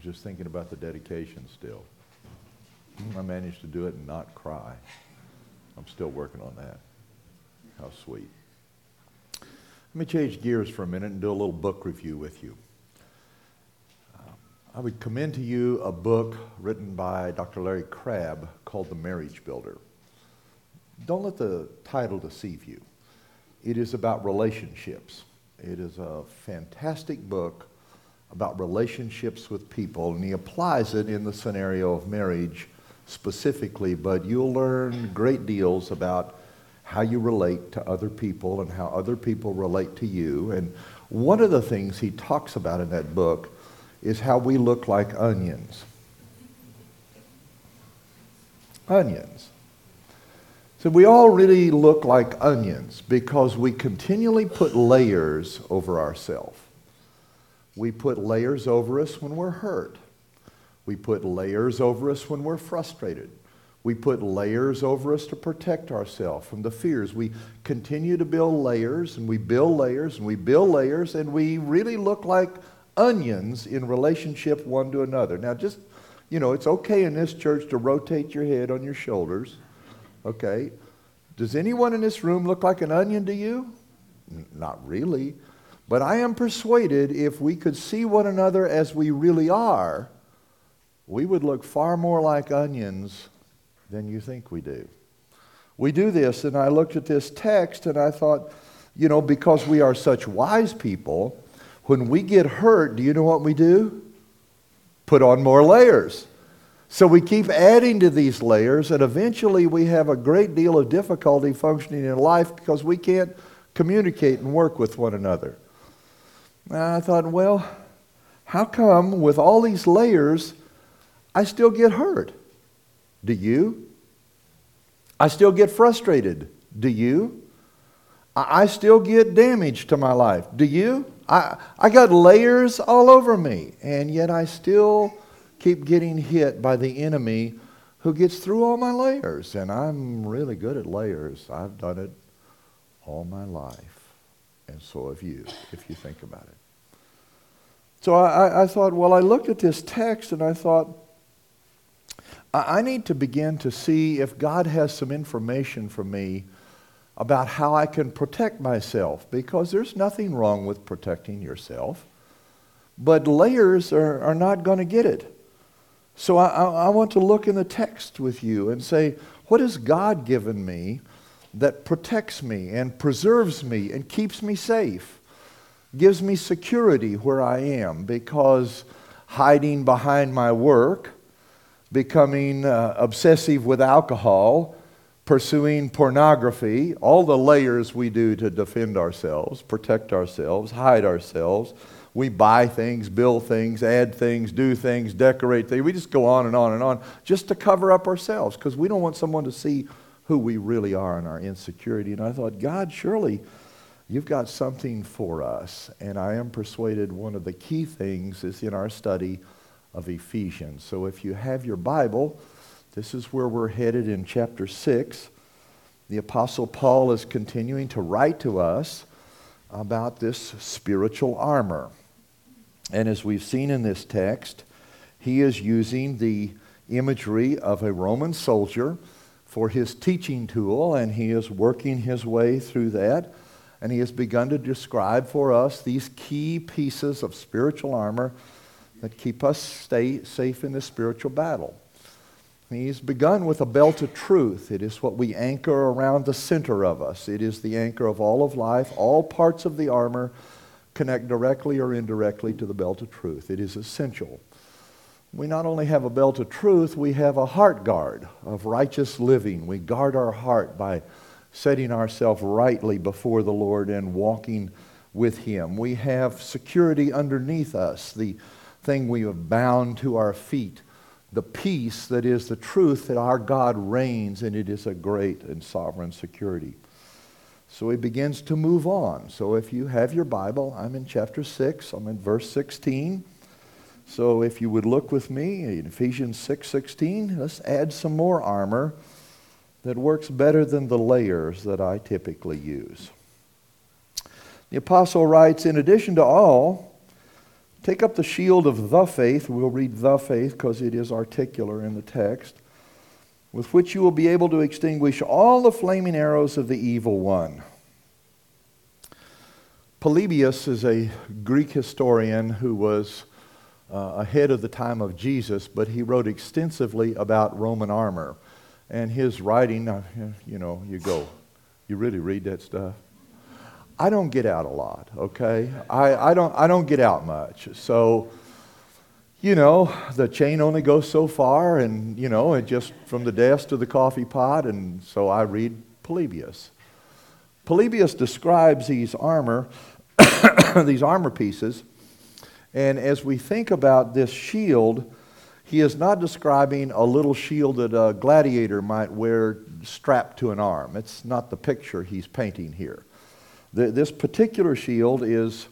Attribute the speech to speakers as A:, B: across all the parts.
A: just thinking about the dedication still. I managed to do it and not cry. I'm still working on that. How sweet. Let me change gears for a minute and do a little book review with you. I would commend to you a book written by Dr. Larry Crabb called The Marriage Builder. Don't let the title deceive you. It is about relationships. It is a fantastic book about relationships with people, and he applies it in the scenario of marriage specifically, but you'll learn great deals about how you relate to other people and how other people relate to you. And one of the things he talks about in that book is how we look like onions. Onions. So we all really look like onions because we continually put layers over ourselves. We put layers over us when we're hurt. We put layers over us when we're frustrated. We put layers over us to protect ourselves from the fears. We continue to build layers, and we build layers, and we build layers, and we really look like onions in relationship one to another. Now just, it's okay in this church to rotate your head on your shoulders. Okay. Does anyone in this room look like an onion to you? Not really. But I am persuaded if we could see one another as we really are, we would look far more like onions than you think we do. We do this, and I looked at this text and I thought, because we are such wise people, when we get hurt, do you know what we do? Put on more layers. So we keep adding to these layers, and eventually we have a great deal of difficulty functioning in life because we can't communicate and work with one another. And I thought, well, how come with all these layers, I still get hurt? Do you? I still get frustrated. Do you? I still get damage to my life. Do you? I got layers all over me, and yet I still keep getting hit by the enemy who gets through all my layers. And I'm really good at layers. I've done it all my life. And so have you, if you think about it. So I thought, well, I looked at this text and I thought, I need to begin to see if God has some information for me about how I can protect myself, because there's nothing wrong with protecting yourself, but layers are not going to get it. So I want to look in the text with you and say, what has God given me that protects me and preserves me and keeps me safe, gives me security where I am? Because hiding behind my work, becoming obsessive with alcohol, pursuing pornography, all the layers we do to defend ourselves, protect ourselves, hide ourselves. We buy things, build things, add things, do things, decorate things. We just go on and on and on just to cover up ourselves because we don't want someone to see who we really are in our insecurity. And I thought, God, surely you've got something for us. And I am persuaded one of the key things is in our study of Ephesians. So if you have your Bible, this is where we're headed in chapter 6. The Apostle Paul is continuing to write to us about this spiritual armor. And as we've seen in this text, he is using the imagery of a Roman soldier for his teaching tool, and he is working his way through that. And he has begun to describe for us these key pieces of spiritual armor that keep us safe in the spiritual battle. He's begun with a belt of truth. It is what we anchor around the center of us. It is the anchor of all of life. All parts of the armor connect directly or indirectly to the belt of truth. It is essential. We not only have a belt of truth, we have a heart guard of righteous living. We guard our heart by setting ourselves rightly before the Lord and walking with Him. We have security underneath us, the thing we have bound to our feet, the peace that is the truth that our God reigns, and it is a great and sovereign security. So he begins to move on. So if you have your Bible, I'm in chapter 6. I'm in verse 16. So if you would look with me in Ephesians 6:16, let's add some more armor that works better than the layers that I typically use. The apostle writes, in addition to all, Take up the shield of the faith. We'll read the faith because it is articular in the text. With which you will be able to extinguish all the flaming arrows of the evil one. Polybius is a Greek historian who was ahead of the time of Jesus, but he wrote extensively about Roman armor. And his writing, you go, you really read that stuff? I don't get out a lot, okay? I don't get out much. So, the chain only goes so far, and, it just from the desk to the coffee pot, and so I read Polybius. Polybius describes these armor, these armor pieces, and as we think about this shield, he is not describing a little shield that a gladiator might wear strapped to an arm. It's not the picture he's painting here. This particular shield is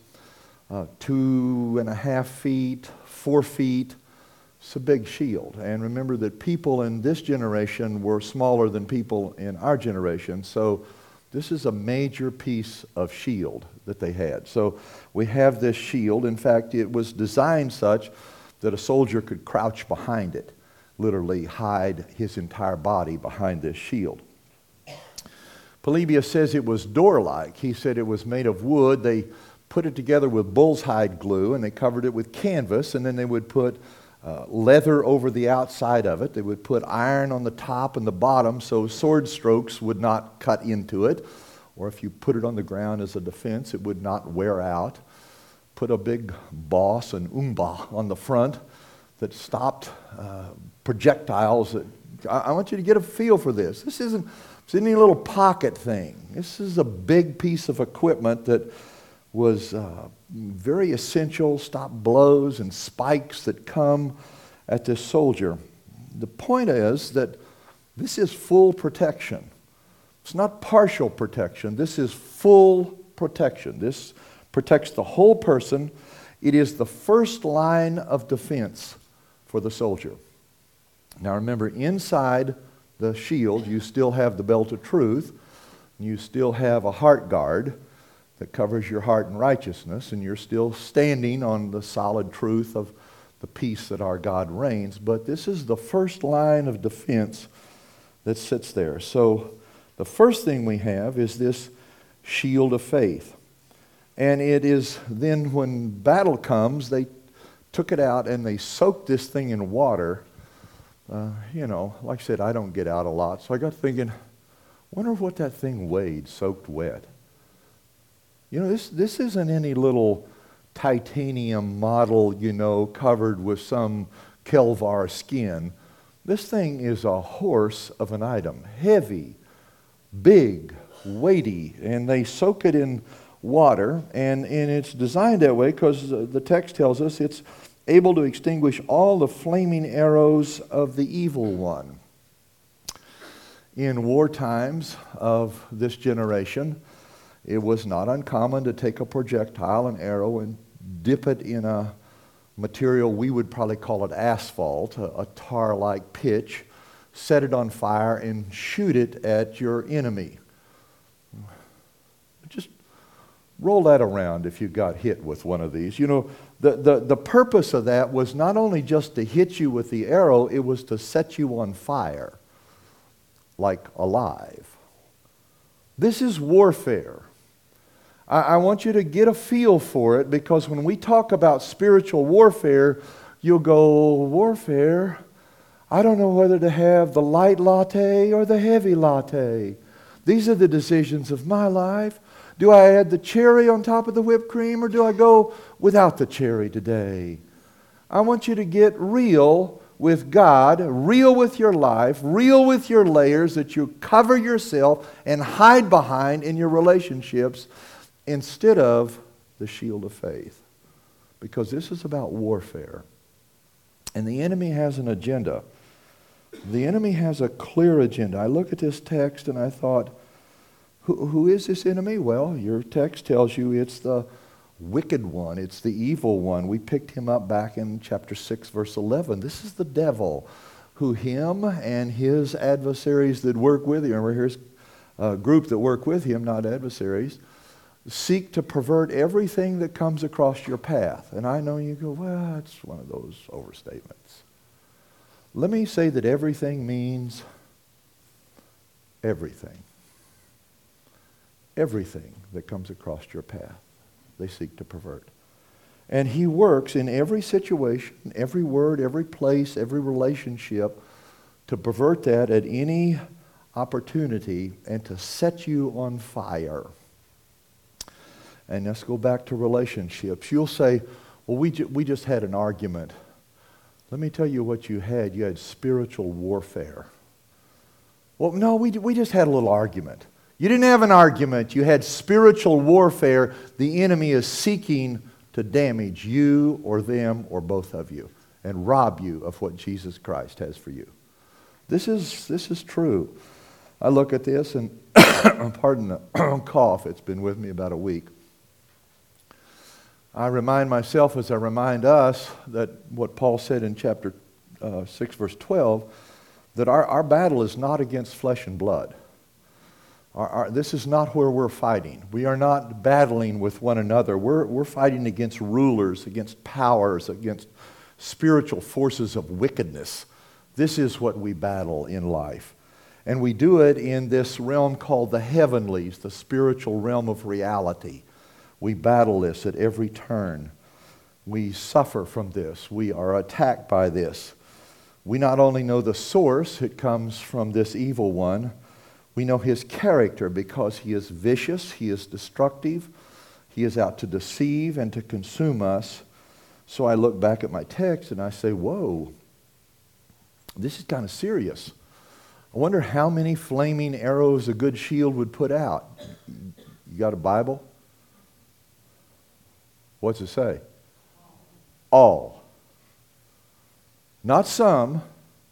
A: 2.5 feet, 4 feet. It's a big shield. And remember that people in this generation were smaller than people in our generation. So this is a major piece of shield that they had. So we have this shield. In fact, it was designed such that a soldier could crouch behind it, literally hide his entire body behind this shield. Polybius says it was door-like. He said it was made of wood. They put it together with bull's hide glue, and they covered it with canvas, and then they would put leather over the outside of it. They would put iron on the top and the bottom so sword strokes would not cut into it, or if you put it on the ground as a defense, it would not wear out. Put a big boss, an umba, on the front that stopped projectiles. I want you to get a feel for this. This isn't any little pocket thing. This is a big piece of equipment that was very essential, stop blows and spikes that come at this soldier. The point is that this is full protection. It's not partial protection. This is full protection. This protects the whole person. It is the first line of defense for the soldier. Now remember, inside the shield, you still have the belt of truth. You still have a heart guard that covers your heart in righteousness, and you're still standing on the solid truth of the peace that our God reigns. But this is the first line of defense that sits there. So the first thing we have is this shield of faith. And it is then when battle comes, they took it out and they soaked this thing in water. Like I said, I don't get out a lot. So I got thinking, wonder what that thing weighed soaked wet. This isn't any little titanium model, covered with some Kelvar skin. This thing is a horse of an item. Heavy, big, weighty. And they soak it in water. And it's designed that way because the text tells us it's able to extinguish all the flaming arrows of the evil one. In war times of this generation, it was not uncommon to take a projectile, an arrow, and dip it in a material, we would probably call it asphalt, a tar-like pitch, set it on fire, and shoot it at your enemy. Just roll that around if you got hit with one of these. The purpose of that was not only just to hit you with the arrow, it was to set you on fire, like alive. This is warfare. I want you to get a feel for it, because when we talk about spiritual warfare, you'll go, warfare? I don't know whether to have the light latte or the heavy latte. These are the decisions of my life. Do I add the cherry on top of the whipped cream, or do I go without the cherry today? I want you to get real with God, real with your life, real with your layers that you cover yourself and hide behind in your relationships, instead of the shield of faith. Because this is about warfare. And the enemy has an agenda. The enemy has a clear agenda. I look at this text and I thought, who is this enemy? Well, your text tells you it's the wicked one. It's the evil one. We picked him up back in chapter 6, verse 11. This is the devil, who him and his adversaries that work with him, or his group that work with him, not adversaries, seek to pervert everything that comes across your path. And I know you go, well, it's one of those overstatements. Let me say that everything means everything. Everything that comes across your path, they seek to pervert. And he works in every situation, every word, every place, every relationship to pervert that at any opportunity and to set you on fire. And let's go back to relationships. You'll say, well, we just had an argument. Let me tell you what you had. You had spiritual warfare. Well, no, we just had a little argument. You didn't have an argument. You had spiritual warfare. The enemy is seeking to damage you or them or both of you and rob you of what Jesus Christ has for you. This is true. I look at this and, pardon the cough, it's been with me about a week. I remind myself as I remind us that what Paul said in chapter 6, verse 12, that our battle is not against flesh and blood. This is not where we're fighting. We are not battling with one another. We're fighting against rulers, against powers, against spiritual forces of wickedness. This is what we battle in life. And we do it in this realm called the heavenlies, the spiritual realm of reality. We battle this at every turn. We suffer from this. We are attacked by this. We not only know the source, it comes from this evil one. We know his character because he is vicious, he is destructive, he is out to deceive and to consume us. So I look back at my text and I say, whoa, this is kind of serious. I wonder how many flaming arrows a good shield would put out. You got a Bible? What's it say? All. Not some,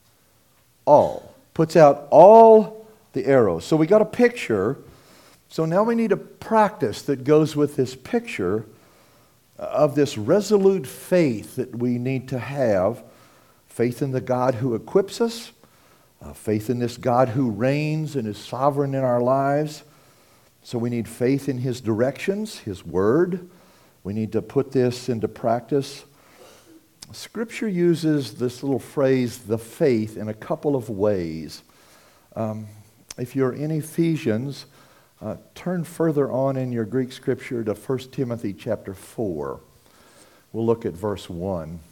A: all. Puts out all the arrows. So we got a picture. So now we need a practice that goes with this picture of this resolute faith that we need to have. Faith in the God who equips us. Faith in this God who reigns and is sovereign in our lives. So we need faith in his directions, his word. We need to put this into practice. Scripture uses this little phrase, the faith, in a couple of ways. If you're in Ephesians, turn further on in your Greek scripture to 1 Timothy chapter 4. We'll look at verse 1.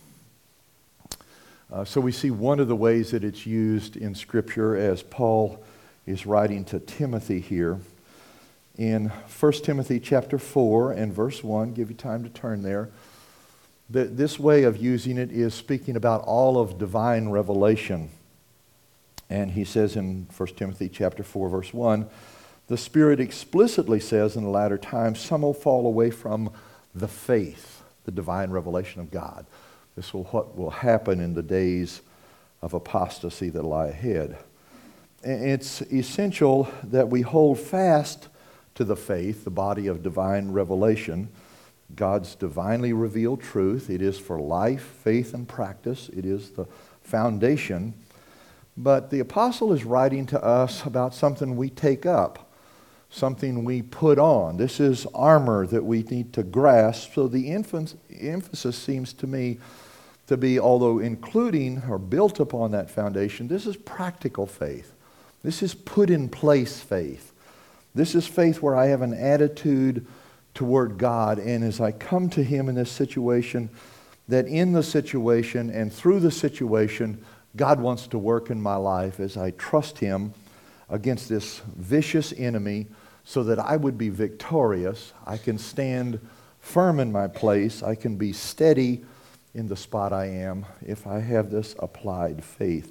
A: So we see one of the ways that it's used in Scripture as Paul is writing to Timothy here. In 1 Timothy chapter 4 and verse 1, give you time to turn there. This way of using it is speaking about all of divine revelation. And he says in 1 Timothy chapter 4 verse 1, the Spirit explicitly says in the latter times, some will fall away from the faith, the divine revelation of God. This will what will happen in the days of apostasy that lie ahead. It's essential that we hold fast to the faith, the body of divine revelation, God's divinely revealed truth. It is for life, faith, and practice. It is the foundation. But the apostle is writing to us about something we take up, something we put on. This is armor that we need to grasp. So the emphasis seems to me to be, although including or built upon that foundation, this is practical faith. This is put in place faith. This is faith where I have an attitude toward God, and as I come to him in this situation, that in the situation and through the situation, God wants to work in my life as I trust him against this vicious enemy so that I would be victorious. I can stand firm in my place. I can be steady in the spot I am if I have this applied faith.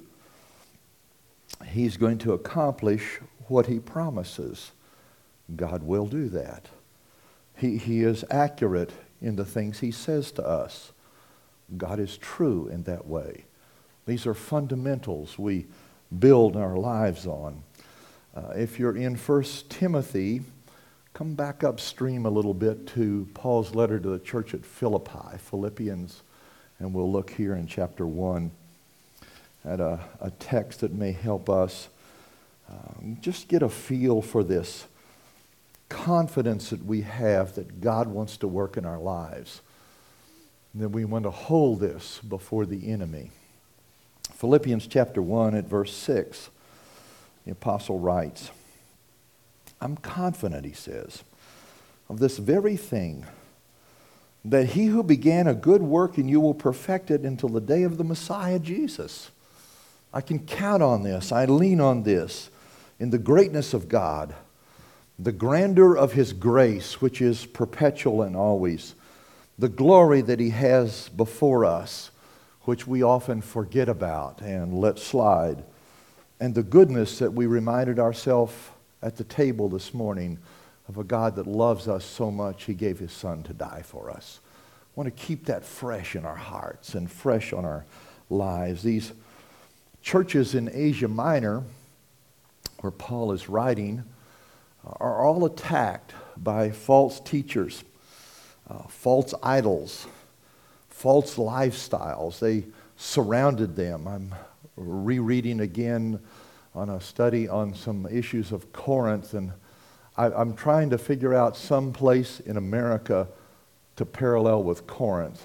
A: He's going to accomplish what he promises. God will do that. He is accurate in the things he says to us. God is true in that way. These are fundamentals we build our lives on. If you're in 1 Timothy, come back upstream a little bit to Paul's letter to the church at Philippi, Philippians, and we'll look here in chapter 1 at a text that may help us just get a feel for this confidence that we have that God wants to work in our lives. And that we want to hold this before the enemy. Philippians chapter 1 at verse 6, the apostle writes, I'm confident, he says, of this very thing, that he who began a good work in you will perfect it until the day of the Messiah Jesus. I can count on this. I lean on this in the greatness of God, the grandeur of his grace, which is perpetual and always, the glory that he has before us, which we often forget about and let slide, and the goodness that we reminded ourselves at the table this morning of a God that loves us so much he gave his son to die for us. I want to keep that fresh in our hearts and fresh on our lives. These churches in Asia Minor, where Paul is writing, are all attacked by false teachers, false idols, false lifestyles. They surrounded them. I'm rereading again on a study on some issues of Corinth, and I'm trying to figure out some place in America to parallel with Corinth.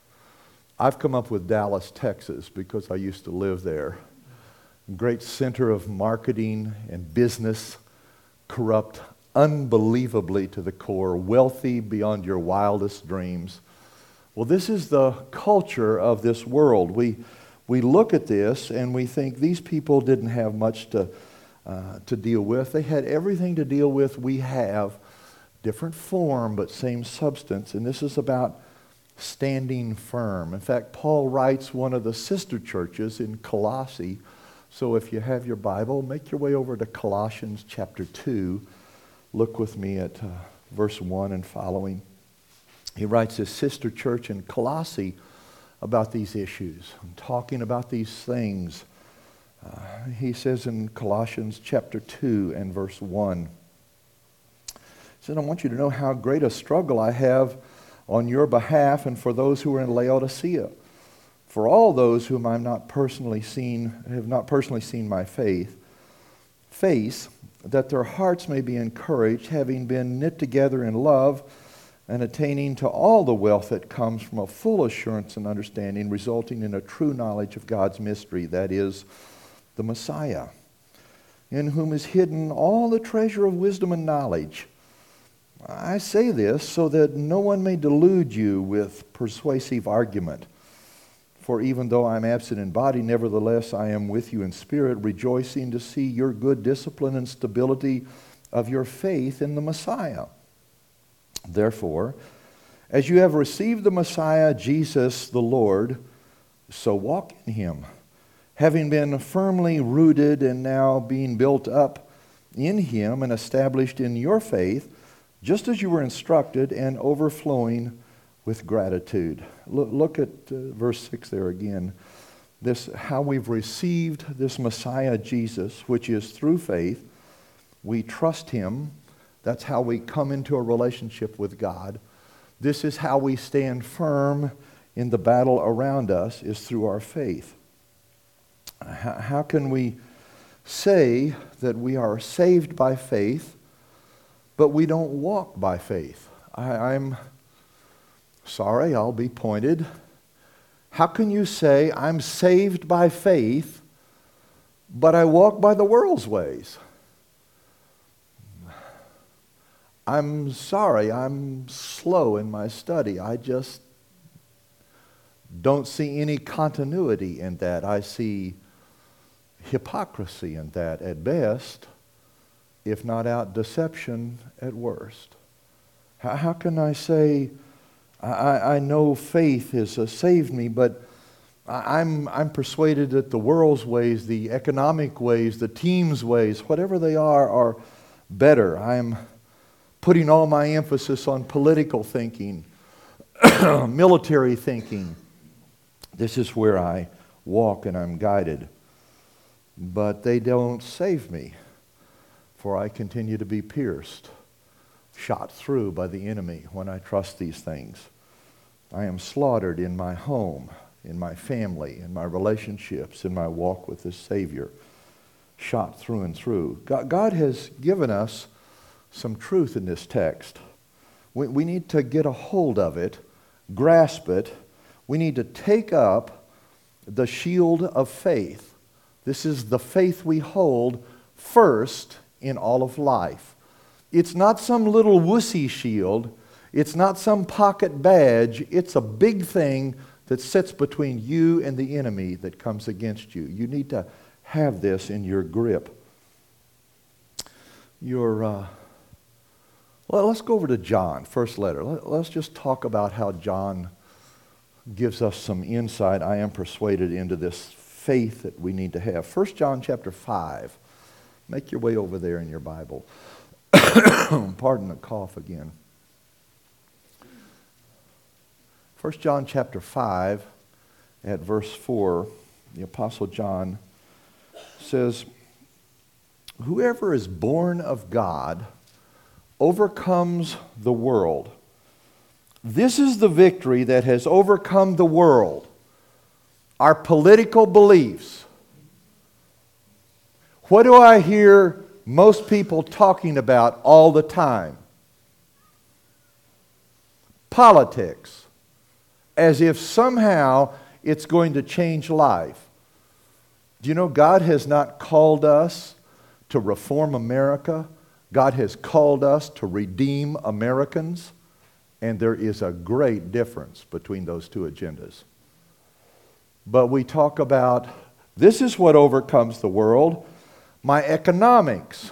A: I've come up with Dallas, Texas, because I used to live there. Great center of marketing and business, corrupt unbelievably to the core, wealthy beyond your wildest dreams. Well, this is the culture of this world. We look at this and we think these people didn't have much to deal with. They had everything to deal with. We have different form but same substance, and this is about standing firm. In fact, Paul writes one of the sister churches in Colossae. So if you have your Bible, make your way over to Colossians chapter 2. Look with me at verse 1 and following. He writes his sister church in Colossae about these issues, and talking about these things. He says in Colossians chapter 2 and verse 1, he said, I want you to know how great a struggle I have on your behalf and for those who are in Laodicea. For all those whom have not personally seen my face, that their hearts may be encouraged, having been knit together in love, and attaining to all the wealth that comes from a full assurance and understanding, resulting in a true knowledge of God's mystery, that is, the Messiah, in whom is hidden all the treasure of wisdom and knowledge. I say this so that no one may delude you with persuasive argument. For even though I am absent in body, nevertheless I am with you in spirit, rejoicing to see your good discipline and stability of your faith in the Messiah. Therefore, as you have received the Messiah, Jesus the Lord, so walk in him, having been firmly rooted and now being built up in him and established in your faith, just as you were instructed, and overflowing with gratitude. Look at verse 6 there again. This, how we've received this Messiah Jesus, which is through faith. We trust him. That's how we come into a relationship with God. This is how we stand firm in the battle around us, is through our faith. How can we say that we are saved by faith, but we don't walk by faith? I'm sorry, I'll be pointed. How can you say, I'm saved by faith, but I walk by the world's ways? I'm sorry, I'm slow in my study. I just don't see any continuity in that. I see hypocrisy in that at best, if not out deception at worst. How can I say, I know faith has saved me, but I'm persuaded that the world's ways, the economic ways, the team's ways, whatever they are better. I'm putting all my emphasis on political thinking, military thinking. This is where I walk and I'm guided. But they don't save me, for I continue to be pierced, shot through by the enemy when I trust these things. I am slaughtered in my home, in my family, in my relationships, in my walk with the Savior, shot through and through. God has given us some truth in this text. We need to get a hold of it, grasp it. We need to take up the shield of faith. This is the faith we hold first in all of life. It's not some little wussy shield. It's not some pocket badge. It's a big thing that sits between you and the enemy that comes against you. You need to have this in your grip. Let's go over to John, first letter. Let's just talk about how John gives us some insight, I am persuaded, into this faith that we need to have. 1 John chapter 5. Make your way over there in your Bible. Pardon the cough again. 1 John chapter 5 at verse 4, the Apostle John says, "Whoever is born of God overcomes the world. This is the victory that has overcome the world, our political beliefs." What do I hear most people talking about all the time? Politics. As if somehow it's going to change life. Do you know God has not called us to reform America? God has called us to redeem Americans, and there is a great difference between those two agendas. But we talk about, this is what overcomes the world: my economics,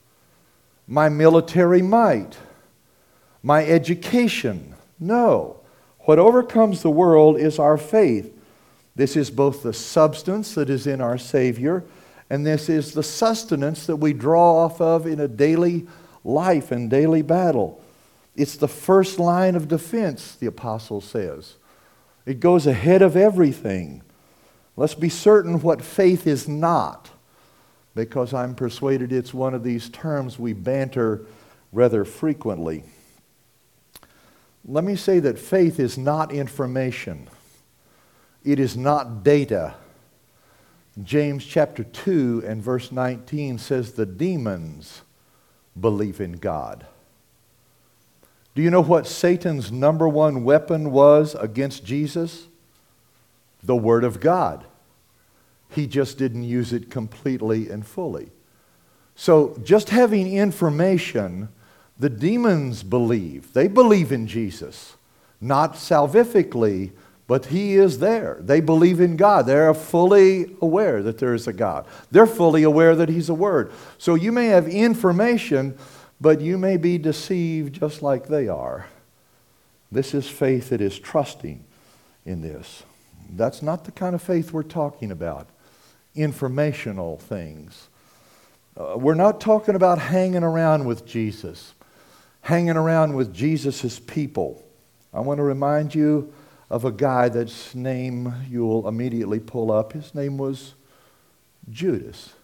A: my military might, my education. No. What overcomes the world is our faith. This is both the substance that is in our Savior, and this is the sustenance that we draw off of in a daily life and daily battle. It's the first line of defense, the apostle says. It goes ahead of everything. Let's be certain what faith is not, because I'm persuaded it's one of these terms we banter rather frequently. Let me say that faith is not information. It is not data. James chapter 2 and verse 19 says the demons believe in God. Do you know what Satan's number one weapon was against Jesus? The Word of God. He just didn't use it completely and fully. So just having information, the demons believe. They believe in Jesus. Not salvifically, but He is there. They believe in God. They're fully aware that there is a God. They're fully aware that He's a Word. So you may have information, but you may be deceived just like they are. This is faith that is trusting in this. That's not the kind of faith we're talking about. Informational things. We're not talking about hanging around with Jesus. Hanging around with Jesus' people. I want to remind you of a guy that's name you'll immediately pull up. His name was Judas.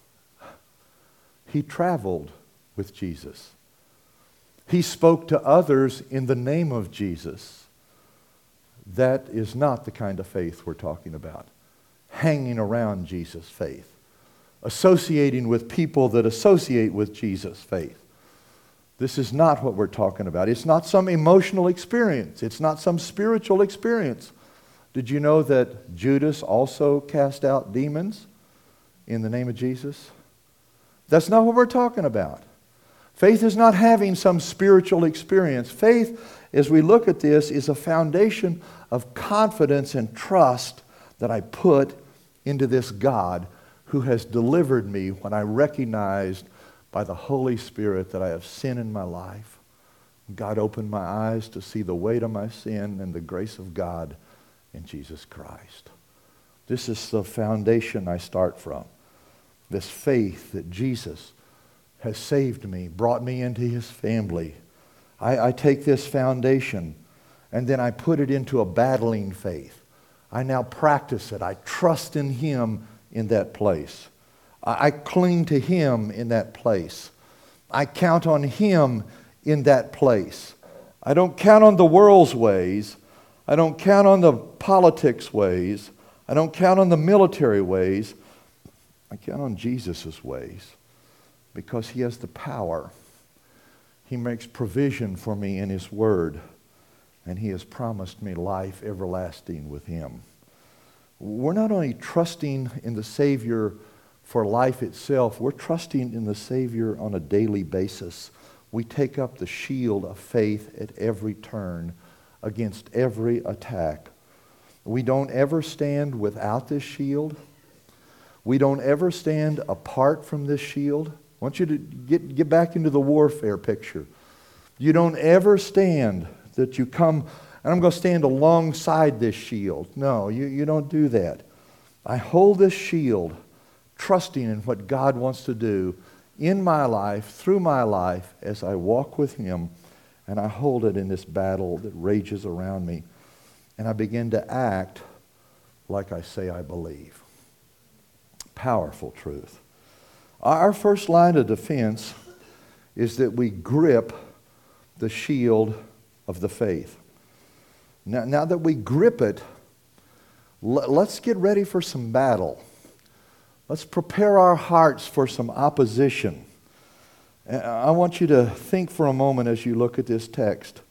A: He traveled with Jesus. He spoke to others in the name of Jesus. That is not the kind of faith we're talking about. Hanging around Jesus' faith. Associating with people that associate with Jesus' faith. This is not what we're talking about. It's not some emotional experience. It's not some spiritual experience. Did you know that Judas also cast out demons in the name of Jesus? That's not what we're talking about. Faith is not having some spiritual experience. Faith, as we look at this, is a foundation of confidence and trust that I put into this God who has delivered me when I recognized by the Holy Spirit that I have sin in my life. God opened my eyes to see the weight of my sin and the grace of God in Jesus Christ. This is the foundation I start from. This faith that Jesus has saved me, brought me into His family. I take this foundation and then I put it into a battling faith. I now practice it. I trust in Him in that place. I cling to Him in that place. I count on Him in that place. I don't count on the world's ways. I don't count on the politics ways. I don't count on the military ways. I count on Jesus' ways because He has the power. He makes provision for me in His Word, and He has promised me life everlasting with Him. We're not only trusting in the Savior for life itself, we're trusting in the Savior on a daily basis. We take up the shield of faith at every turn against every attack. We don't ever stand without this shield. We don't ever stand apart from this shield. I want you to get back into the warfare picture. You don't ever stand that you come, and I'm going to stand alongside this shield. No, you don't do that. I hold this shield, trusting in what God wants to do in my life, through my life, as I walk with Him, and I hold it in this battle that rages around me. And I begin to act like I say I believe. Powerful truth. Our first line of defense is that we grip the shield of the faith. Now that we grip it, let's get ready for some battle. Let's prepare our hearts for some opposition. I want you to think for a moment as you look at this text.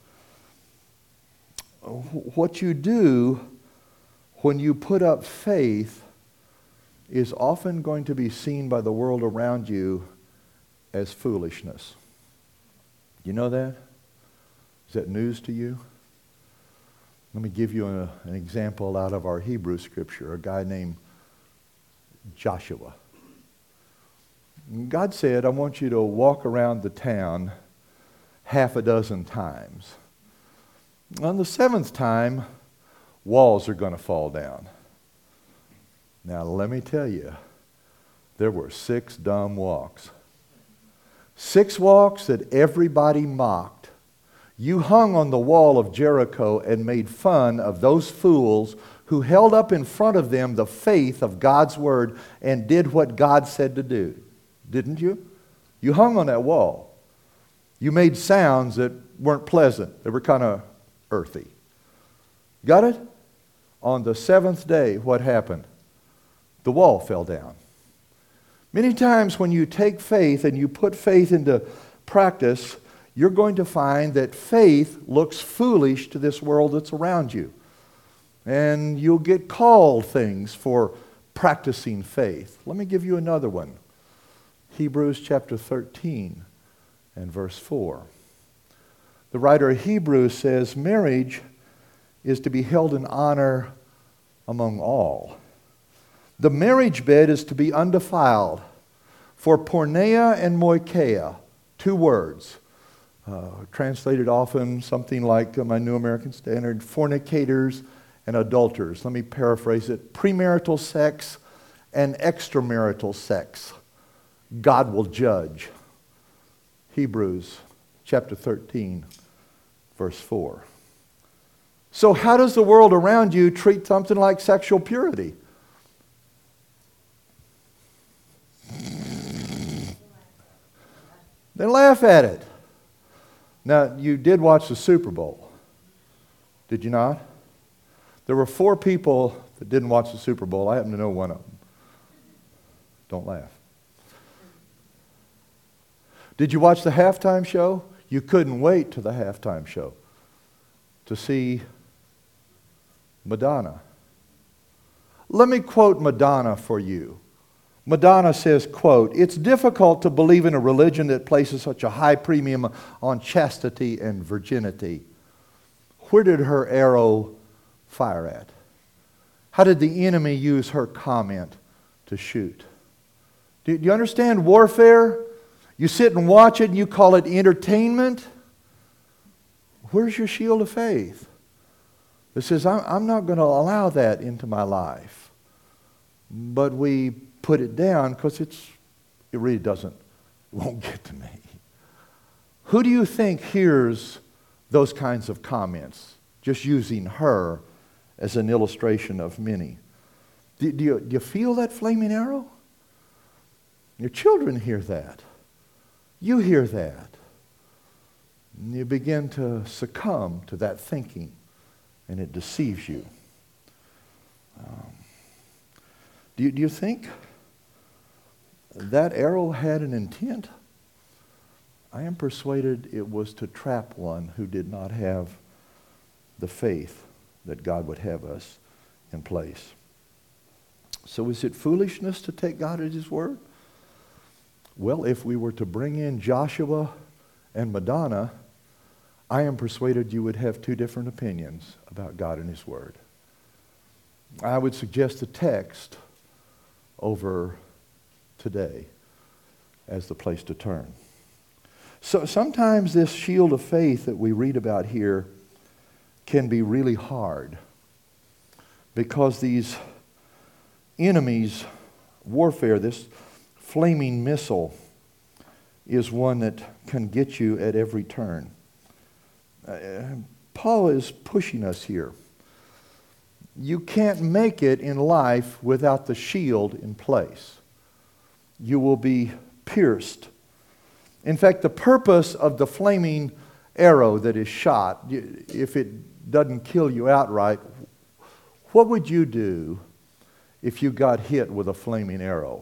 A: What you do when you put up faith is often going to be seen by the world around you as foolishness. You know that? Is that news to you? Let me give you an example out of our Hebrew scripture, a guy named Joshua. God said, I want you to walk around the town half a dozen times. On the seventh time, walls are going to fall down. Now, let me tell you, there were 6 dumb walks. 6 walks that everybody mocked. You hung on the wall of Jericho and made fun of those fools who held up in front of them the faith of God's Word and did what God said to do. Didn't you? You hung on that wall. You made sounds that weren't pleasant. They were kind of earthy. Got it? On the 7th day, what happened? The wall fell down. Many times when you take faith and you put faith into practice, you're going to find that faith looks foolish to this world that's around you. And you'll get called things for practicing faith. Let me give you another one. Hebrews chapter 13 and verse 4. The writer of Hebrews says, marriage is to be held in honor among all. The marriage bed is to be undefiled. For porneia and moicheia, 2 words, translated often something like my New American Standard, fornicators and adulterers. Let me paraphrase it. Premarital sex and extramarital sex, God will judge. Hebrews chapter 13, verse 4. So how does the world around you treat something like sexual purity? They laugh at it. Now, you did watch the Super Bowl, did you not? There were 4 people that didn't watch the Super Bowl. I happen to know one of them. Don't laugh. Did you watch the halftime show? You couldn't wait to the halftime show to see Madonna. Let me quote Madonna for you. Madonna says, quote, "It's difficult to believe in a religion that places such a high premium on chastity and virginity." Where did her arrow fire at? How did the enemy use her comment to shoot? Do you understand warfare? You sit and watch it and you call it entertainment. Where's your shield of faith? It says, I'm not going to allow that into my life. But we put it down because it really won't get to me. Who do you think hears those kinds of comments? Just using her as an illustration of many. Do you feel that flaming arrow? Your children hear that. You hear that. And you begin to succumb to that thinking, and it deceives you. Do you think that arrow had an intent? I am persuaded it was to trap one who did not have the faith that God would have us in place. So is it foolishness to take God at His word? Well, if we were to bring in Joshua and Madonna, I am persuaded you would have two different opinions about God and His word. I would suggest the text over today as the place to turn. So sometimes this shield of faith that we read about here can be really hard because these enemies' warfare, this flaming missile, is one that can get you at every turn. Paul is pushing us here. You can't make it in life without the shield in place. You will be pierced. In fact, the purpose of the flaming arrow that is shot, if it doesn't kill you outright, what would you do if you got hit with a flaming arrow?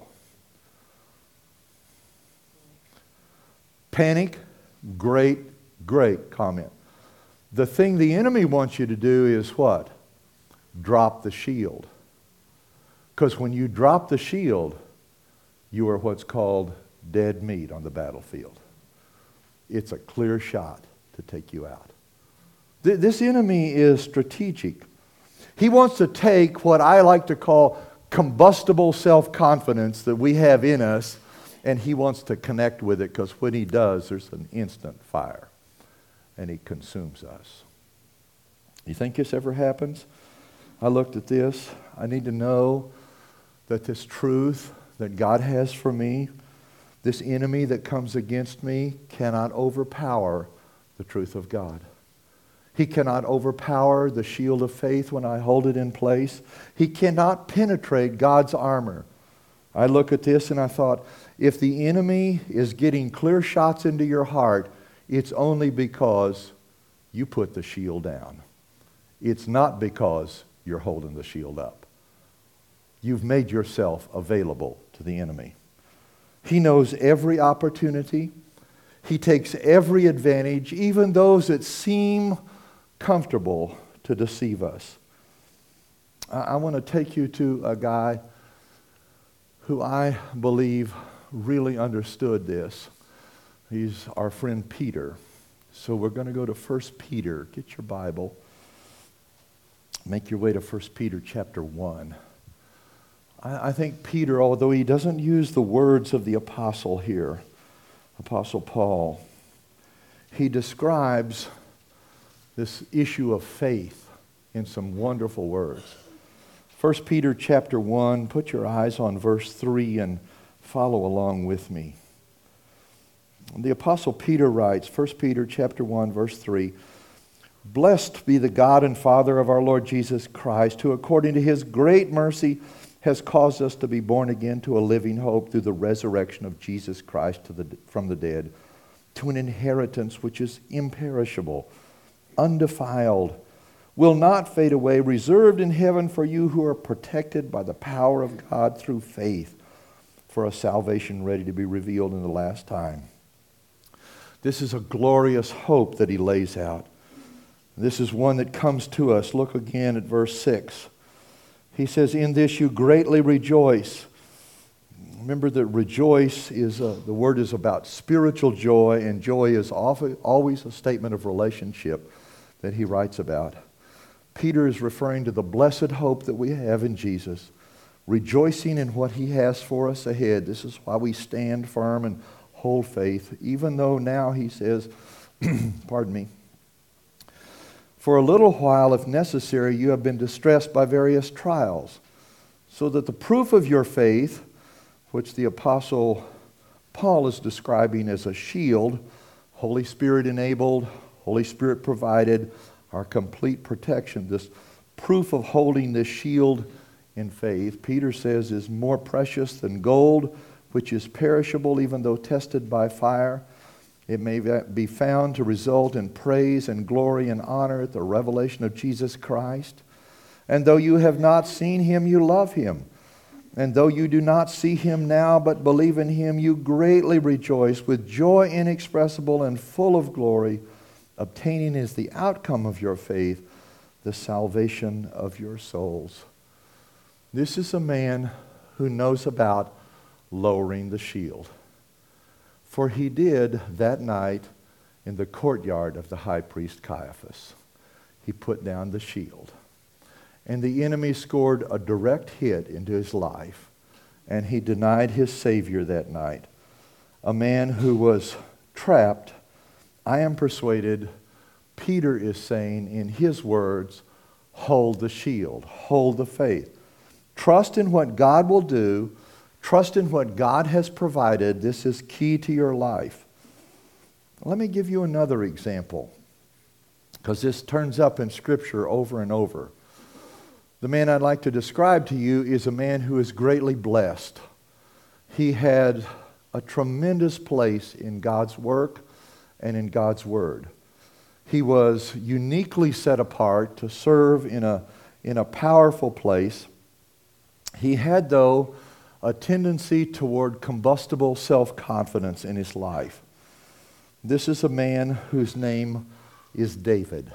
A: Panic? Great comment. The thing the enemy wants you to do is what? Drop the shield. Because when you drop the shield, you are what's called dead meat on the battlefield. It's a clear shot to take you out. This enemy is strategic. He wants to take what I like to call combustible self-confidence that we have in us, and he wants to connect with it, because when he does, there's an instant fire, and he consumes us. You think this ever happens? I looked at this. I need to know that this truth that God has for me, this enemy that comes against me, cannot overpower the truth of God. He cannot overpower the shield of faith when I hold it in place. He cannot penetrate God's armor. I look at this and I thought, if the enemy is getting clear shots into your heart, it's only because you put the shield down. It's not because you're holding the shield up. You've made yourself available to the enemy. He knows every opportunity. He takes every advantage, even those that seem comfortable, to deceive us. I want to take you to a guy who I believe really understood this. He's our friend Peter. So we're going to go to 1 Peter. Get your Bible. Make your way to 1 Peter chapter 1. I think Peter, although he doesn't use the words of the apostle here, Apostle Paul, he describes this issue of faith in some wonderful words. 1 Peter chapter 1, put your eyes on verse 3 and follow along with me. The Apostle Peter writes, 1 Peter chapter 1, verse 3, "Blessed be the God and Father of our Lord Jesus Christ, who according to His great mercy has caused us to be born again to a living hope through the resurrection of Jesus Christ from the dead, to an inheritance which is imperishable, undefiled, will not fade away, reserved in heaven for you who are protected by the power of God through faith, for a salvation ready to be revealed in the last time." This is a glorious hope that he lays out. This is one that comes to us. Look again at verse 6. He says, "In this you greatly rejoice." Remember that rejoice is, the word is about spiritual joy, and joy is always a statement of relationship that he writes about. Peter is referring to the blessed hope that we have in Jesus, rejoicing in what he has for us ahead. This is why we stand firm and hold faith, even though now he says, pardon me, "For a little while, if necessary, you have been distressed by various trials, so that the proof of your faith," which the Apostle Paul is describing as a shield, Holy Spirit enabled, Holy Spirit provided, our complete protection. This proof of holding this shield in faith, Peter says, is more precious than gold, which is perishable even though tested by fire. It may be found to result in praise and glory and honor at the revelation of Jesus Christ. And though you have not seen him, you love him. And though you do not see him now, but believe in him, you greatly rejoice with joy inexpressible and full of glory, obtaining as the outcome of your faith the salvation of your souls. This is a man who knows about lowering the shield. For he did that night in the courtyard of the high priest Caiaphas. He put down the shield. And the enemy scored a direct hit into his life, and he denied his Savior that night. A man who was trapped. I am persuaded Peter is saying in his words, hold the shield, hold the faith. Trust in what God will do. Trust in what God has provided. This is key to your life. Let me give you another example, because this turns up in Scripture over and over. The man I'd like to describe to you is a man who is greatly blessed. He had a tremendous place in God's work and in God's Word. He was uniquely set apart to serve in a powerful place. He had, though, a tendency toward combustible self-confidence in his life. This is a man whose name is David.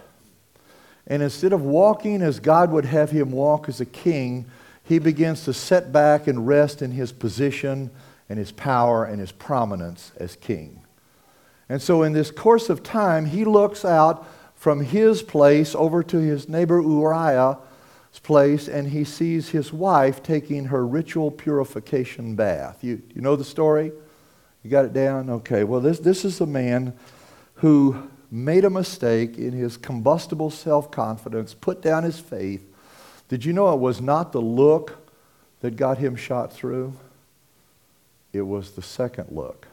A: And instead of walking as God would have him walk as a king, he begins to set back and rest in his position and his power and his prominence as king. And so in this course of time, he looks out from his place over to his neighbor Uriah's place, and he sees his wife taking her ritual purification bath. You know the story? You got it down? Okay, well this is a man who made a mistake in his combustible self-confidence, put down his faith. Did you know it was not the look that got him shot through? It was the second look.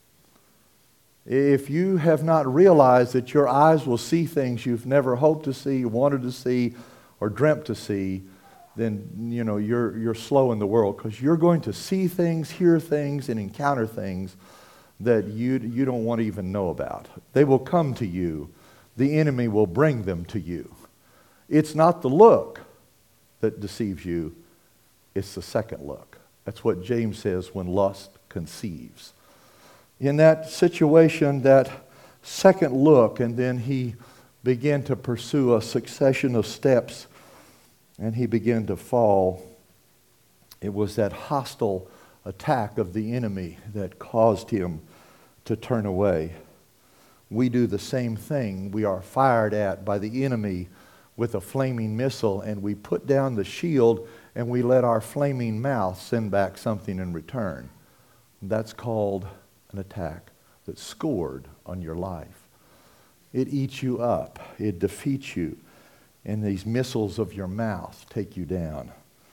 A: If you have not realized that your eyes will see things you've never hoped to see, wanted to see, or dreamt to see, then you're slow in the world, because you're going to see things, hear things, and encounter things that you don't want to even know about. They will come to you. The enemy will bring them to you. It's not the look that deceives you. It's the second look. That's what James says when lust conceives. In that situation, that second look, and then he began to pursue a succession of steps, and he began to fall. It was that hostile attack of the enemy that caused him to turn away. We do the same thing. We are fired at by the enemy with a flaming missile, and we put down the shield, and we let our flaming mouth send back something in return. That's called an attack that scored on your life. It eats you up. It defeats you. And these missiles of your mouth take you down.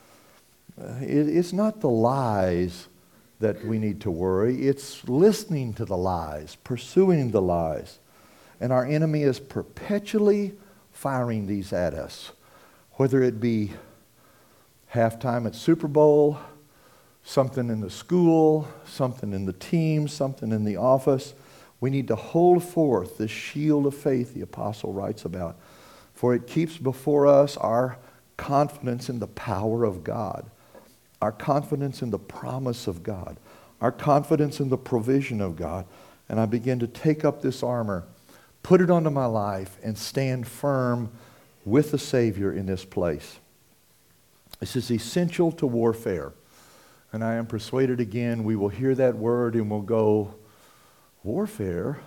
A: It's not the lies that we need to worry. It's listening to the lies, pursuing the lies. And our enemy is perpetually firing these at us. Whether it be halftime at Super Bowl, something in the school, something in the team, something in the office. We need to hold forth this shield of faith the apostle writes about. For it keeps before us our confidence in the power of God, our confidence in the promise of God, our confidence in the provision of God. And I begin to take up this armor, put it onto my life, and stand firm with the Savior in this place. This is essential to warfare. And I am persuaded again we will hear that word and we'll go, warfare?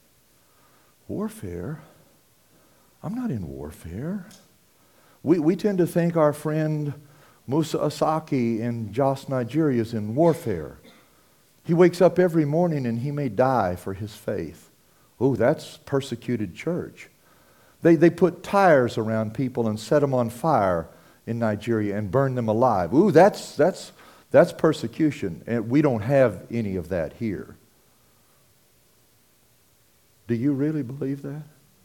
A: Warfare? I'm not in warfare. We tend to think our friend Musa Asaki in Jos, Nigeria is in warfare. He wakes up every morning and he may die for his faith. Oh, that's persecuted church. They put tires around people and set them on fire in Nigeria and burn them alive. Ooh, that's persecution. And we don't have any of that here. Do you really believe that?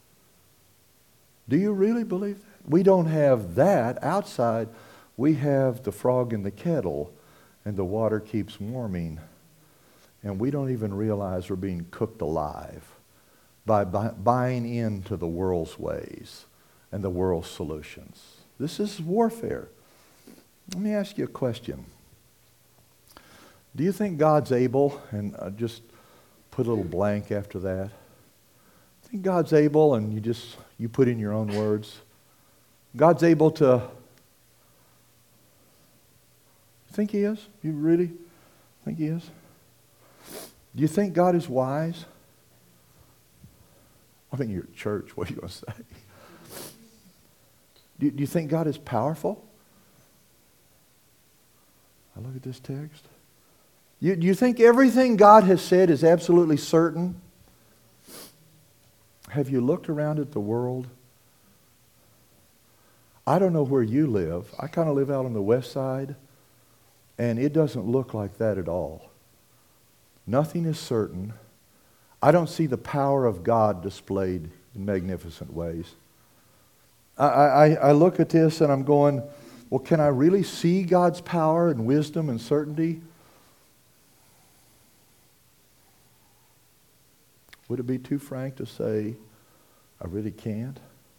A: Do you really believe that? We don't have that outside. We have the frog in the kettle, and the water keeps warming. And we don't even realize we're being cooked alive by buying into the world's ways and the world's solutions. This is warfare. Let me ask you a question. Do you think God's able, and just put a little blank after that. I think God's able, and you put in your own words. God's able to. Think He is? You really think He is? Do you think God is wise? I mean, you're at church. What are you going to say? Do you think God is powerful? I look at this text. Do you think everything God has said is absolutely certain? Have you looked around at the world? I don't know where you live. I kind of live out on the west side, and it doesn't look like that at all. Nothing is certain. I don't see the power of God displayed in magnificent ways. I look at this and I'm going, well, can I really see God's power and wisdom and certainty? Would it be too frank to say, I really can't?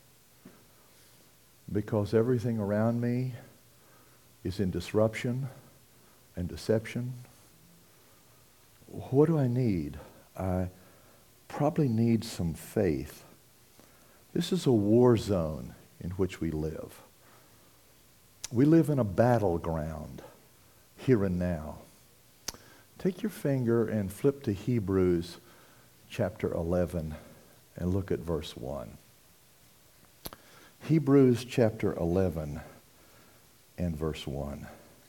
A: Because everything around me is in disruption and deception. What do I need? I probably need some faith. This is a war zone in which we live. We live in a battleground here and now. Take your finger and flip to Hebrews chapter 11 and look at verse 1. Hebrews chapter 11 and verse 1.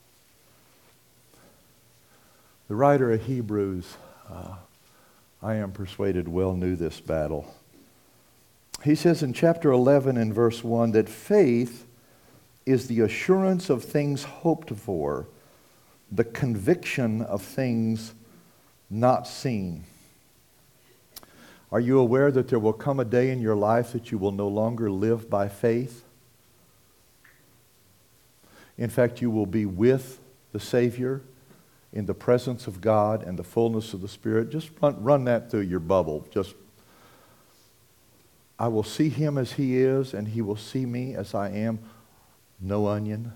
A: The writer of Hebrews, I am persuaded, well knew this battle. He says in chapter 11 and verse 1 that faith is the assurance of things hoped for, the conviction of things not seen. Are you aware that there will come a day in your life that you will no longer live by faith? In fact, you will be with the Savior in the presence of God and the fullness of the Spirit. Just run that through your bubble. I will see Him as He is, and He will see me as I am. No onion,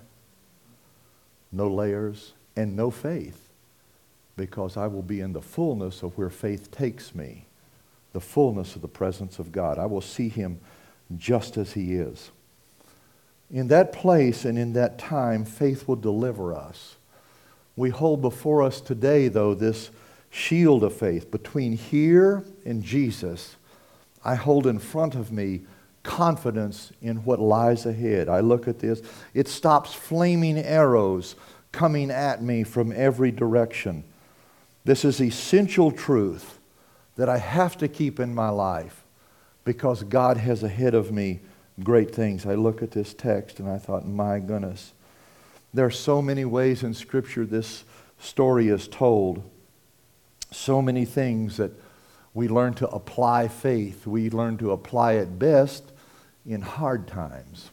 A: no layers, and no faith, because I will be in the fullness of where faith takes me, the fullness of the presence of God. I will see Him just as He is. In that place and in that time, faith will deliver us. We hold before us today, though, this shield of faith. Between here and Jesus, I hold in front of me confidence in what lies ahead. I look at this. It stops flaming arrows coming at me from every direction. This is essential truth that I have to keep in my life because God has ahead of me great things. I look at this text and I thought, my goodness, there are so many ways in Scripture this story is told. So many things that we learn to apply faith. We learn to apply it best in hard times.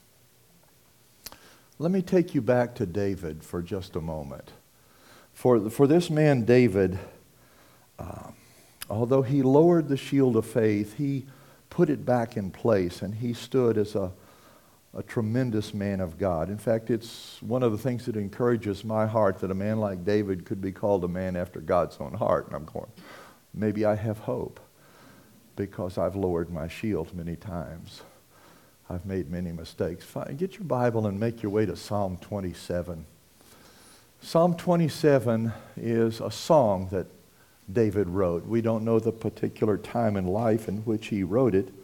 A: Let me take you back to David for just a moment. For this man David, although he lowered the shield of faith, he put it back in place, and he stood as a tremendous man of God. In fact, it's one of the things that encourages my heart that a man like David could be called a man after God's own heart. And I'm going, maybe I have hope because I've lowered my shield many times. I've made many mistakes. Get your Bible and make your way to Psalm 27. Psalm 27 is a song that David wrote. We don't know the particular time in life in which he wrote it.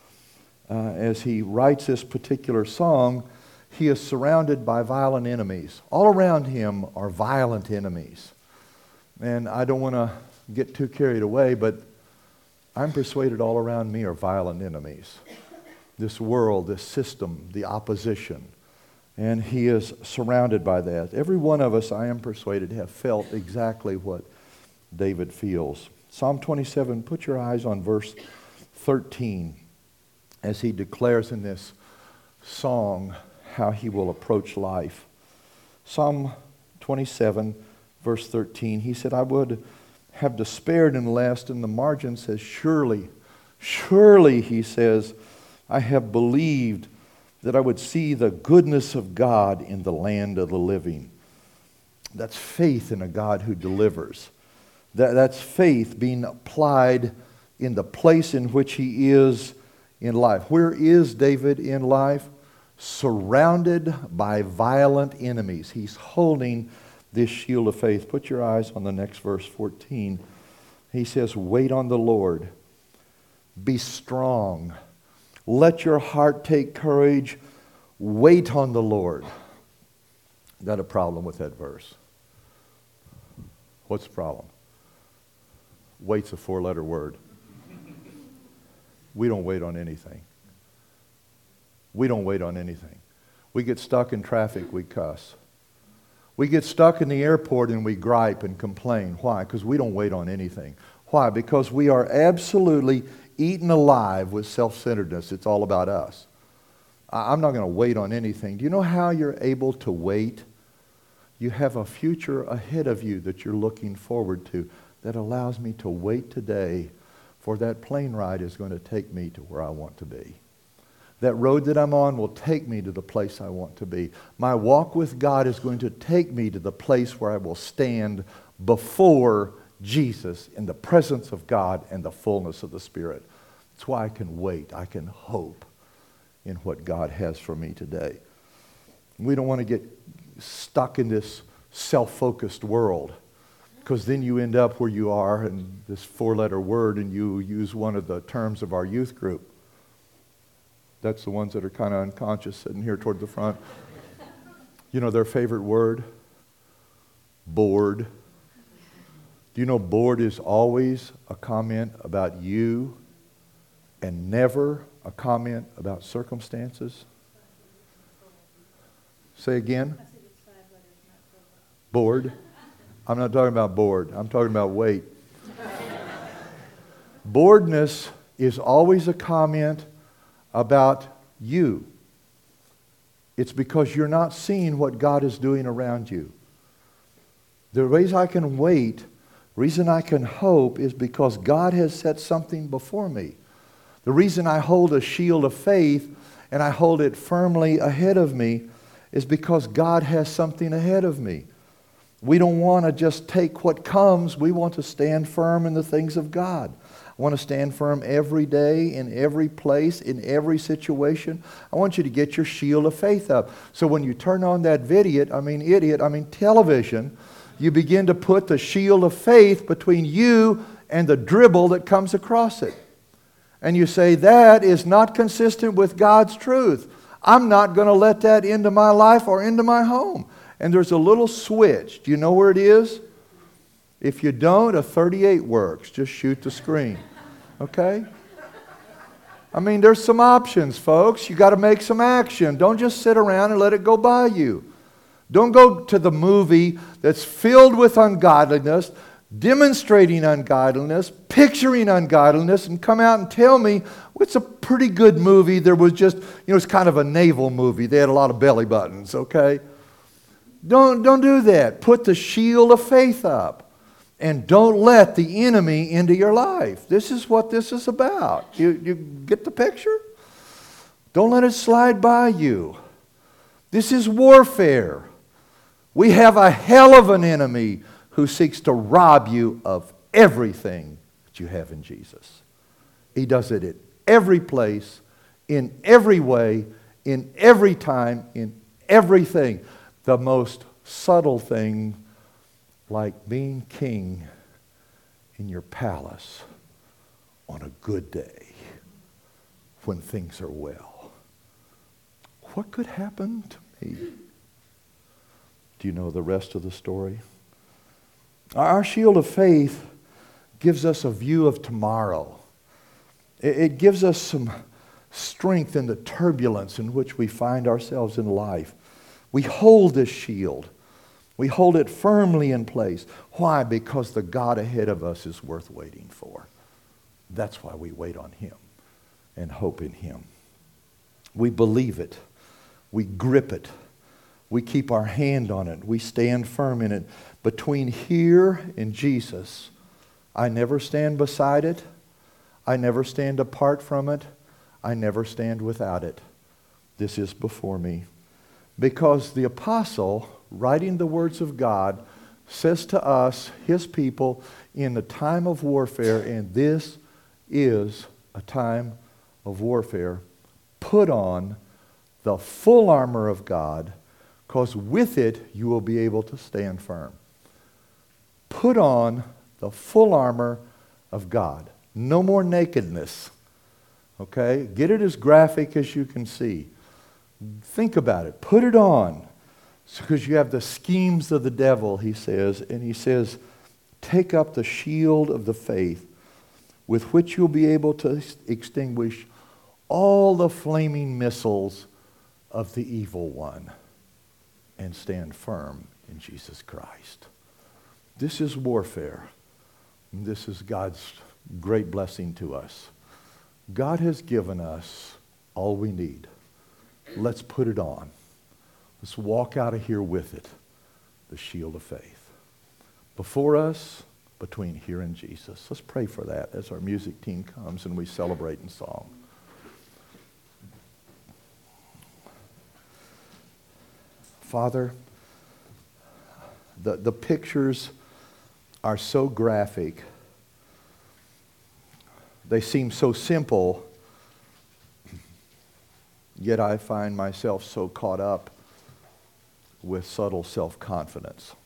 A: As he writes this particular song, he is surrounded by violent enemies. All around him are violent enemies. And I don't want to get too carried away, but I'm persuaded all around me are violent enemies. This world, this system, the opposition. And he is surrounded by that. Every one of us, I am persuaded, have felt exactly what David feels. Psalm 27, put your eyes on verse 13 as he declares in this song how he will approach life. Psalm 27, verse 13, he said, I would have despaired unless, and the margin says, surely, he says, I have believed that I would see the goodness of God in the land of the living. That's faith in a God who delivers. That's faith being applied in the place in which he is in life. Where is David in life? Surrounded by violent enemies. He's holding this shield of faith. Put your eyes on the next verse, 14. He says, wait on the Lord. Be strong. Let your heart take courage. Wait on the Lord. Got a problem with that verse. What's the problem? Wait's a 4-letter word. We don't wait on anything. We don't wait on anything. We get stuck in traffic, we cuss. We get stuck in the airport and we gripe and complain. Why? Because we don't wait on anything. Why? Because we are absolutely eaten alive with self-centeredness. It's all about us. I'm not going to wait on anything. Do you know how you're able to wait? You have a future ahead of you that you're looking forward to that allows me to wait today, for that plane ride is going to take me to where I want to be. That road that I'm on will take me to the place I want to be. My walk with God is going to take me to the place where I will stand before Jesus in the presence of God and the fullness of the Spirit. That's why I can wait. I can hope in what God has for me today. We don't want to get stuck in this self-focused world, because then you end up where you are in this 4-letter word and you use one of the terms of our youth group. That's the ones that are kind of unconscious sitting here toward the front. You know their favorite word? Bored. Do you know bored is always a comment about you and never a comment about circumstances? Say again? Bored. I'm not talking about bored. I'm talking about wait. Boredness is always a comment about you. It's because you're not seeing what God is doing around you. The reason I can wait, reason I can hope, is because God has set something before me. The reason I hold a shield of faith and I hold it firmly ahead of me is because God has something ahead of me. We don't want to just take what comes. We want to stand firm in the things of God. I want to stand firm every day, in every place, in every situation. I want you to get your shield of faith up. So when you turn on that television, you begin to put the shield of faith between you and the dribble that comes across it. And you say, that is not consistent with God's truth. I'm not going to let that into my life or into my home. And there's a little switch. Do you know where it is? If you don't, a 38 works. Just shoot the screen. Okay? I mean, there's some options, folks. You got to make some action. Don't just sit around and let it go by you. Don't go to the movie that's filled with ungodliness, demonstrating ungodliness, picturing ungodliness, and come out and tell me, well, it's a pretty good movie. There was just, it's kind of a naval movie. They had a lot of belly buttons, okay? Don't do that. Put the shield of faith up. And don't let the enemy into your life. This is what this is about. You get the picture? Don't let it slide by you. This is warfare. We have a hell of an enemy who seeks to rob you of everything that you have in Jesus. He does it at every place, in every way, in every time, in everything. The most subtle thing, like being king in your palace on a good day when things are well. What could happen to me? Do you know the rest of the story? Our shield of faith gives us a view of tomorrow. It gives us some strength in the turbulence in which we find ourselves in life. We hold this shield. We hold it firmly in place. Why? Because the God ahead of us is worth waiting for. That's why we wait on Him and hope in Him. We believe it. We grip it. We keep our hand on it. We stand firm in it. Between here and Jesus, I never stand beside it. I never stand apart from it. I never stand without it. This is before me. Because the apostle writing the words of God, says to us, his people, in the time of warfare, and this is a time of warfare, put on the full armor of God, because with it you will be able to stand firm. Put on the full armor of God. No more nakedness. Okay? Get it as graphic as you can see. Think about it. Put it on. Because you have the schemes of the devil, he says. And he says, take up the shield of the faith with which you'll be able to extinguish all the flaming missiles of the evil one and stand firm in Jesus Christ. This is warfare. This is God's great blessing to us. God has given us all we need. Let's put it on. Let's walk out of here with it, the shield of faith. Before us, between here and Jesus. Let's pray for that as our music team comes and we celebrate in song. Father, the pictures are so graphic. They seem so simple, yet I find myself so caught up with subtle self-confidence.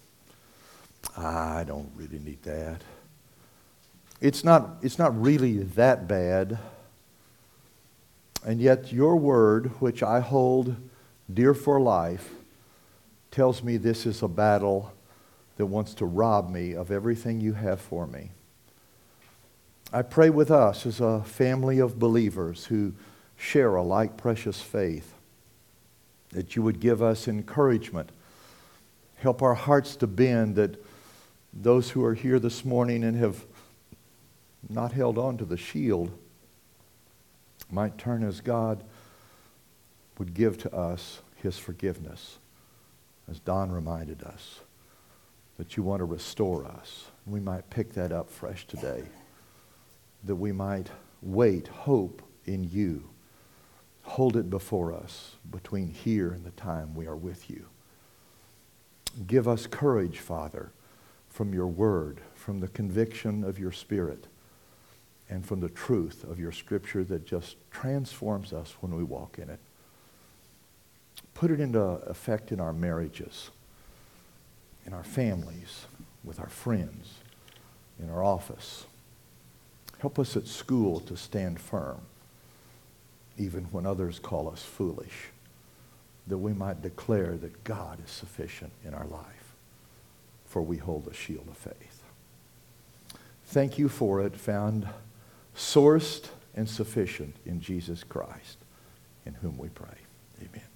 A: I don't really need that. It's not really that bad. And yet your word, which I hold dear for life, tells me this is a battle that wants to rob me of everything you have for me. I pray with us as a family of believers who share a like precious faith, that you would give us encouragement, help our hearts to bend, that those who are here this morning and have not held on to the shield might turn as God would give to us his forgiveness. As Don reminded us, that you want to restore us. We might pick that up fresh today. That we might wait, hope in you. Hold it before us between here and the time we are with you. Give us courage, Father, from your word, from the conviction of your Spirit, and from the truth of your Scripture that just transforms us when we walk in it. Put it into effect in our marriages, in our families, with our friends, in our office. Help us at school to stand firm, even when others call us foolish, that we might declare that God is sufficient in our life, for we hold the shield of faith. Thank you for it, found sourced and sufficient in Jesus Christ, in whom we pray. Amen.